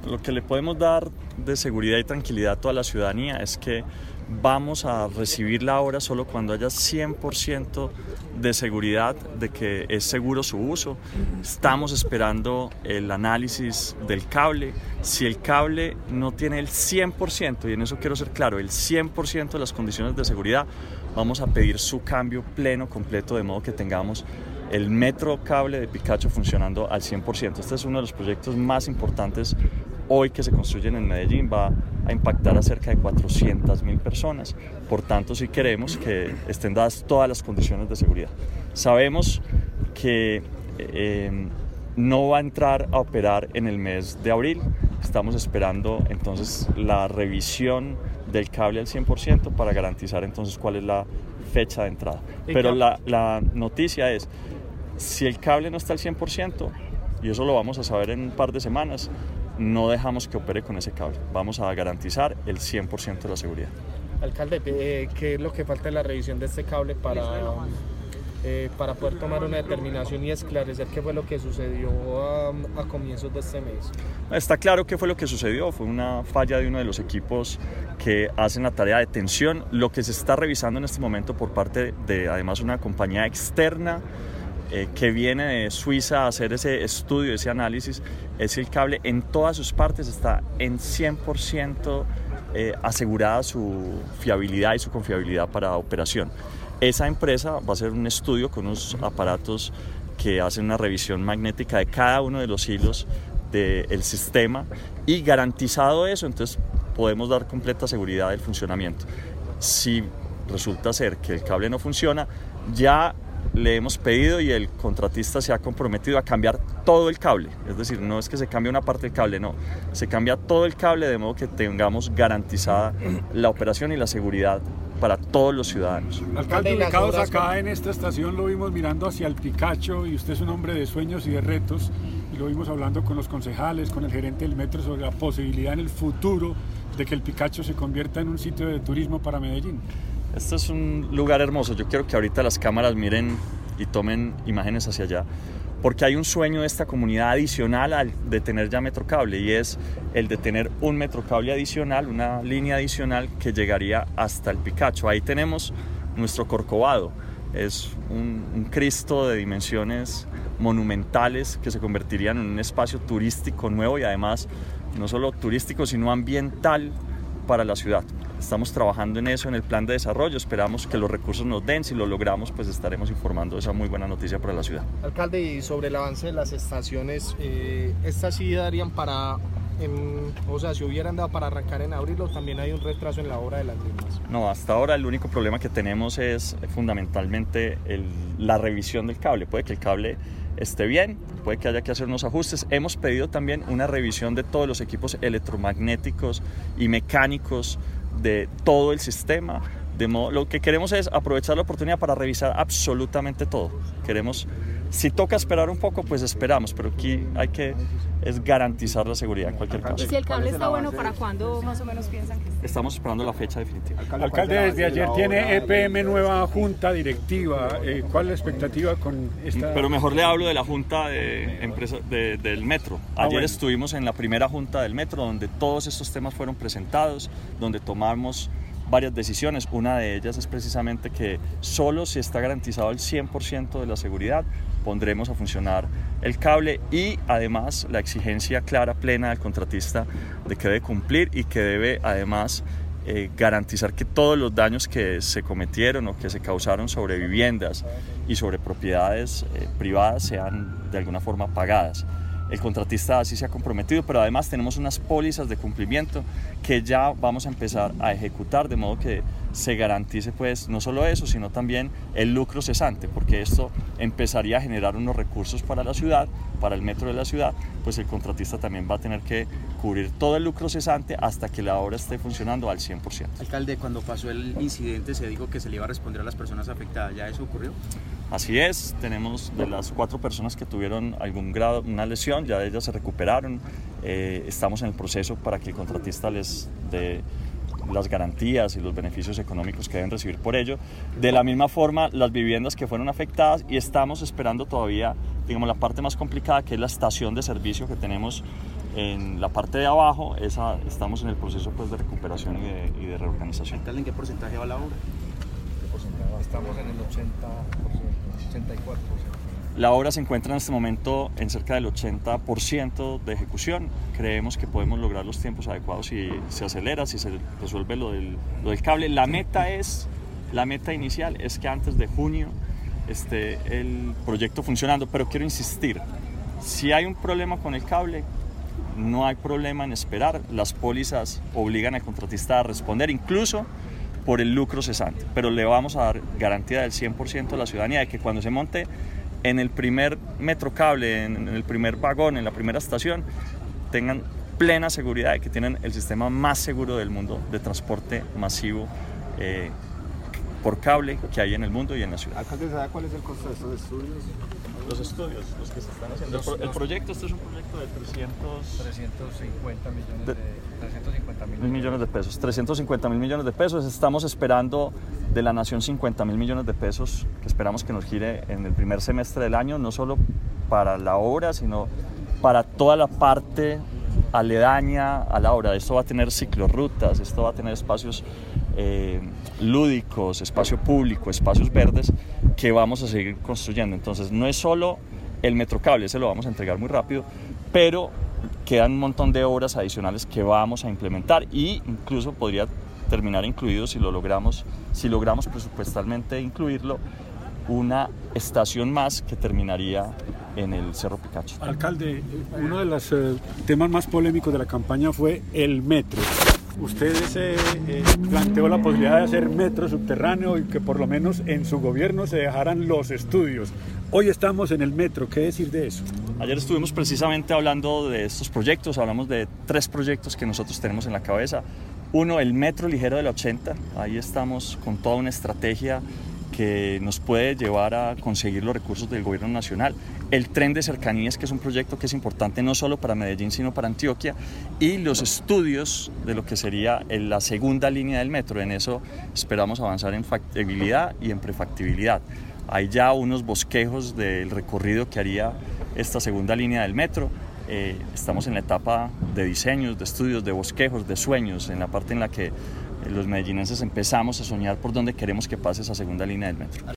lo que le podemos dar de seguridad y tranquilidad a toda la ciudadanía es que vamos a recibir la obra solo cuando haya 100% de seguridad de que es seguro su uso. Estamos esperando el análisis del cable. Si el cable no tiene el 100%, y en eso quiero ser claro, el 100% de las condiciones de seguridad, vamos a pedir su cambio pleno, completo, de modo que tengamos el metro cable de Picacho funcionando al 100%. Este es uno de los proyectos más importantes hoy que se construyen en Medellín. Va a impactar a cerca de 400.000 personas. Por tanto, sí queremos que estén dadas todas las condiciones de seguridad. Sabemos que no va a entrar a operar en el mes de abril. Estamos esperando entonces la revisión del cable al 100% para garantizar entonces cuál es la fecha de entrada. Pero la noticia es, si el cable no está al 100%, y eso lo vamos a saber en un par de semanas, no dejamos que opere con ese cable. Vamos a garantizar el 100% de la seguridad. Alcalde, ¿qué es lo que falta en la revisión de este cable para poder tomar una determinación y esclarecer qué fue lo que sucedió a comienzos de este mes? Está claro qué fue lo que sucedió. Fue una falla de uno de los equipos que hacen la tarea de tensión. Lo que se está revisando en este momento por parte de, además, una compañía externa que viene de Suiza a hacer ese estudio, ese análisis, es si el cable en todas sus partes está en 100% asegurada su fiabilidad y su confiabilidad para operación. Esa empresa va a hacer un estudio con unos aparatos que hacen una revisión magnética de cada uno de los hilos del sistema, y garantizado eso, entonces podemos dar completa seguridad del funcionamiento. Si resulta ser que el cable no funciona, ya le hemos pedido y el contratista se ha comprometido a cambiar todo el cable. Es decir, no es que se cambie una parte del cable, no, se cambia todo el cable, de modo que tengamos garantizada la operación y la seguridad para todos los ciudadanos. Alcalde, ubicados acá en esta estación, lo vimos mirando hacia el Picacho, y usted es un hombre de sueños y de retos, y lo vimos hablando con los concejales, con el gerente del metro, sobre la posibilidad en el futuro de que el Picacho se convierta en un sitio de turismo para Medellín. Este es un lugar hermoso. Yo quiero que ahorita las cámaras miren y tomen imágenes hacia allá, porque hay un sueño de esta comunidad adicional al de tener ya Metrocable, y es el de tener un Metrocable adicional, una línea adicional que llegaría hasta el Picacho. Ahí tenemos nuestro Corcovado. Es un Cristo de dimensiones monumentales que se convertiría en un espacio turístico nuevo, y además no solo turístico, sino ambiental para la ciudad. Estamos trabajando en eso en el plan de desarrollo. Esperamos que los recursos nos den. Si lo logramos, pues estaremos informando de esa muy buena noticia para la ciudad. Alcalde, y sobre el avance de las estaciones, ¿estas sí darían para, o sea, si hubieran dado para arrancar en abril, o también hay un retraso en la obra de las mismas? No, hasta ahora el único problema que tenemos es fundamentalmente la revisión del cable. Puede que el cable esté bien, puede que haya que hacer unos ajustes. Hemos pedido también una revisión de todos los equipos electromagnéticos y mecánicos de todo el sistema. De modo, lo que queremos es aprovechar la oportunidad para revisar absolutamente todo. Si toca esperar un poco, pues esperamos, pero aquí es garantizar la seguridad en cualquier caso. ¿Y si el cable está bueno, para cuándo más o menos piensan que esté? Estamos esperando la fecha definitiva. Alcalde, desde ayer tiene EPM nueva junta directiva. ¿Cuál es la expectativa con esta? Pero mejor le hablo de la junta de empresa del metro. Ayer estuvimos en la primera junta del metro, donde todos estos temas fueron presentados, donde tomamos varias decisiones. Una de ellas es precisamente que solo si está garantizado el 100% de la seguridad pondremos a funcionar el cable, y además la exigencia clara, plena del contratista de que debe cumplir y que debe además garantizar que todos los daños que se cometieron o que se causaron sobre viviendas y sobre propiedades privadas sean de alguna forma pagadas. El contratista así se ha comprometido, pero además tenemos unas pólizas de cumplimiento que ya vamos a empezar a ejecutar, de modo que se garantice pues no solo eso, sino también el lucro cesante, porque esto empezaría a generar unos recursos para la ciudad, para el metro de la ciudad. Pues el contratista también va a tener que cubrir todo el lucro cesante hasta que la obra esté funcionando al 100%. Alcalde, cuando pasó el incidente se dijo que se le iba a responder a las personas afectadas. ¿Ya eso ocurrió? Así es, tenemos de las 4 personas que tuvieron algún grado, una lesión, ya ellas se recuperaron. Estamos en el proceso para que el contratista les dé las garantías y los beneficios económicos que deben recibir por ello. De la misma forma, las viviendas que fueron afectadas, y estamos esperando todavía, digamos, la parte más complicada, que es la estación de servicio que tenemos En la parte de abajo, estamos en el proceso pues, de recuperación y de reorganización. ¿En qué porcentaje va la obra? Estamos en el 80%, 84%. La obra se encuentra en este momento en cerca del 80% de ejecución. Creemos que podemos lograr los tiempos adecuados si se acelera, si se resuelve lo del cable. La meta inicial es que antes de junio esté el proyecto funcionando, pero quiero insistir, si hay un problema con el cable, no hay problema en esperar. Las pólizas obligan al contratista a responder, incluso por el lucro cesante, pero le vamos a dar garantía del 100% a la ciudadanía de que cuando se monte en el primer metro cable, en el primer vagón, en la primera estación, tengan plena seguridad de que tienen el sistema más seguro del mundo de transporte masivo por cable que hay en el mundo y en la ciudad. ¿Alcalde, sabe cuál es el costo de estos estudios? Los estudios, los que se están haciendo. El proyecto, este es un proyecto de 350 mil millones de pesos. 350 mil millones de pesos. Estamos esperando de la Nación 50 mil millones de pesos que esperamos que nos gire en el primer semestre del año, no solo para la obra, sino para toda la parte aledaña a la obra. Esto va a tener ciclorrutas, esto va a tener espacios lúdicos, espacio público, espacios verdes que vamos a seguir construyendo. Entonces no es solo el metrocable, ese lo vamos a entregar muy rápido, pero quedan un montón de obras adicionales que vamos a implementar e incluso podría terminar incluido si logramos presupuestalmente incluirlo, una estación más que terminaría en el Cerro Picacho. Alcalde, uno de los temas más polémicos de la campaña fue el metro. Usted planteó la posibilidad de hacer metro subterráneo y que por lo menos en su gobierno se dejaran los estudios. Hoy estamos en el metro, ¿qué decir de eso? Ayer estuvimos precisamente hablando de estos proyectos, hablamos de 3 proyectos que nosotros tenemos en la cabeza. Uno, el metro ligero de la 80, ahí estamos con toda una estrategia que nos puede llevar a conseguir los recursos del gobierno nacional. El tren de cercanías, que es un proyecto que es importante no solo para Medellín, sino para Antioquia, y los estudios de lo que sería la segunda línea del metro. En eso esperamos avanzar en factibilidad y en prefactibilidad. Hay ya unos bosquejos del recorrido que haría esta segunda línea del metro. Estamos en la etapa de diseños, de estudios, de bosquejos, de sueños, en la parte en la que los medellinenses empezamos a soñar por dónde queremos que pase esa segunda línea del metro.